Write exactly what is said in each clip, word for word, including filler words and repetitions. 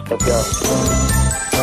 Gracias.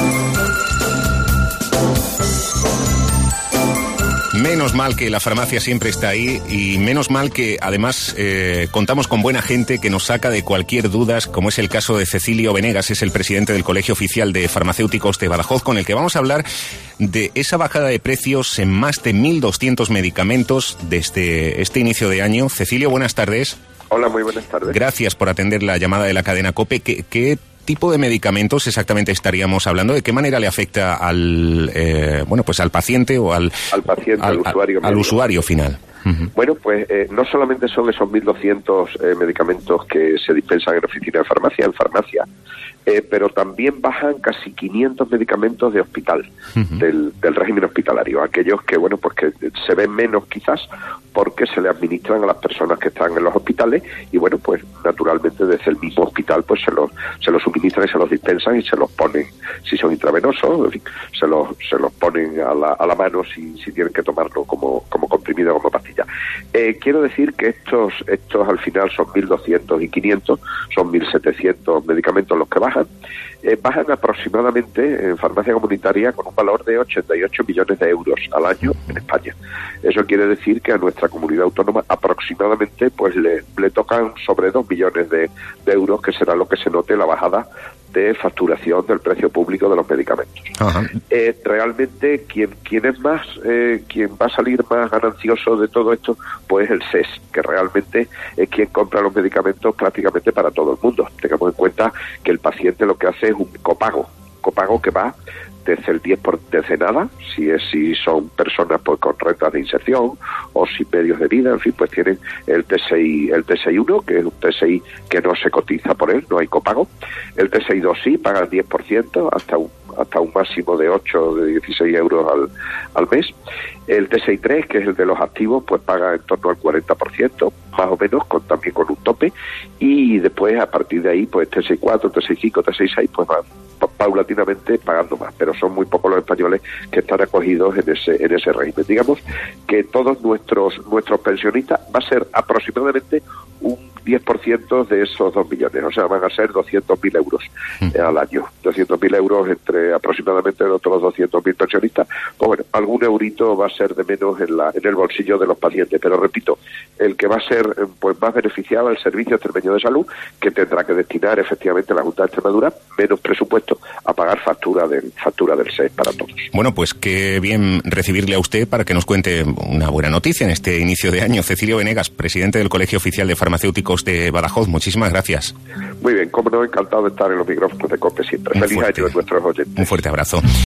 Menos mal que la farmacia siempre está ahí y menos mal que además eh, contamos con buena gente que nos saca de cualquier duda, como es el caso de Cecilio Venegas, es el presidente del Colegio Oficial de Farmacéuticos de Badajoz, con el que vamos a hablar de esa bajada de precios en más de mil doscientos medicamentos desde este inicio de año. Cecilio, buenas tardes. Hola, muy buenas tardes. Gracias por atender la llamada de la cadena COPE. ¿Qué, qué tipo de medicamentos exactamente estaríamos hablando? ¿De qué manera le afecta al eh, bueno pues al paciente o al al paciente, al, al usuario, al, al usuario final? Uh-huh. Bueno, pues eh, no solamente son esos mil doscientos eh, medicamentos que se dispensan en oficina de farmacia, en farmacia, eh, pero también bajan casi quinientos medicamentos de hospital, uh-huh. del, del régimen hospitalario, aquellos que, bueno, pues que se ven menos quizás porque se le administran a las personas que están en los hospitales y, bueno, pues naturalmente desde el mismo hospital pues se los, se los suministran y se los dispensan y se los ponen, si son intravenosos, en fin, se los, se los ponen a la, a la mano si, si tienen que tomarlo como, como comprimido o como pastilla. Eh, quiero decir que estos estos al final son mil doscientos y quinientos, son mil setecientos medicamentos los que bajan. Eh, bajan aproximadamente en farmacia comunitaria con un valor de ochenta y ocho millones de euros al año en España. Eso quiere decir que a nuestra comunidad autónoma aproximadamente pues le, le tocan sobre dos millones de, de euros, que será lo que se note la bajada de facturación del precio público de los medicamentos. Eh, realmente quien quien es más eh, quien va a salir más ganancioso de todo esto pues el S E S, que realmente es quien compra los medicamentos prácticamente para todo el mundo. Tengamos en cuenta que el paciente lo que hace es un copago, copago que va desde el diez por desde nada, si es si son personas pues con rentas de inserción o sin medios de vida, en fin, pues tienen el T S I, el T S I uno, que es un T S I que no se cotiza por él, no hay copago. El T S I dos sí, paga el diez por ciento hasta un hasta un máximo de ocho, de dieciséis euros al, al mes. El T S I tres, que es el de los activos, pues paga en torno al cuarenta por ciento, más o menos, con también con un tope, y después a partir de ahí, pues T S I cuatro, T S I cinco, T S I seis, pues van paulatinamente pagando más, pero son muy pocos los españoles que están acogidos en ese en ese régimen. Digamos que todos nuestros nuestros pensionistas va a ser aproximadamente un diez por ciento de esos dos millones, o sea, van a ser doscientos mil euros eh, al año, doscientos mil euros entre aproximadamente los otros doscientos mil pensionistas. Pues bueno, algún eurito va a ser de menos en la en el bolsillo de los pacientes, pero repito, el que va a ser pues más beneficiado es el Servicio Extremeño de Salud, que tendrá que destinar efectivamente la Junta de Extremadura menos presupuesto a pagar factura del factura del S E S para todos. Bueno, pues qué bien recibirle a usted para que nos cuente una buena noticia en este inicio de año. Cecilio Venegas, presidente del Colegio Oficial de Farmacéuticos de Badajoz, muchísimas gracias. Muy bien, como no, encantado de estar en los micrófonos de COPE siempre. Feliz año a nuestros oyentes. Un fuerte abrazo.